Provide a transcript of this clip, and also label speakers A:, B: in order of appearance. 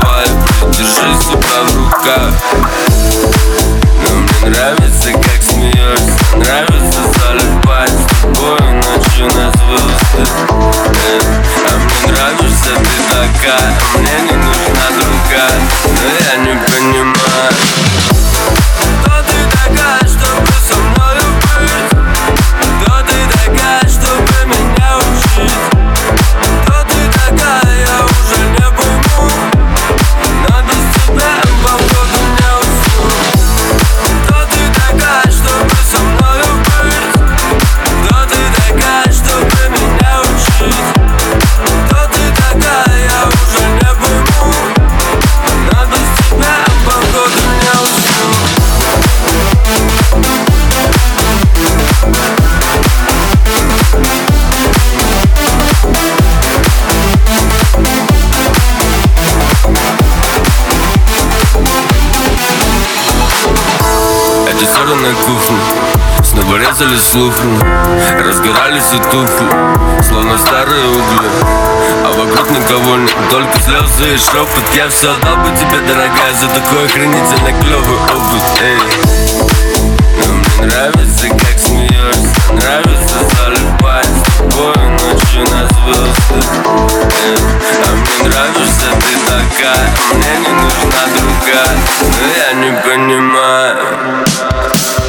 A: давай, держи себя в руках. Но мне нравится, как смеешься, нравится залипать с тобой ночью на звезды. А мне нравишься ты такая, мне не нужна другая, но я не понимаю, кто ты такая, чтобы со мною быть? Кто ты такая, чтобы меня учить? Кто ты такая, я уже не пойму, но без тебя походу не усну. Кто ты такая, чтобы со мною быть? Кто ты такая, чтобы меня учить? Кто ты такая, я уже не пойму, но без тебя походу не усну. Эти ссоры на кухне снова резали слухами, разгорались и тухли, словно старые угли. А вокруг никого нет, только слезы и шепот. Я все отдал бы тебе, дорогая, за такой охренительно клевый опыт. Но мне нравится, как смеешься, нравится залипать с тобой ночью на звезды. А мне нравишься ты такая, мне не нужна другая, но я не понимаю,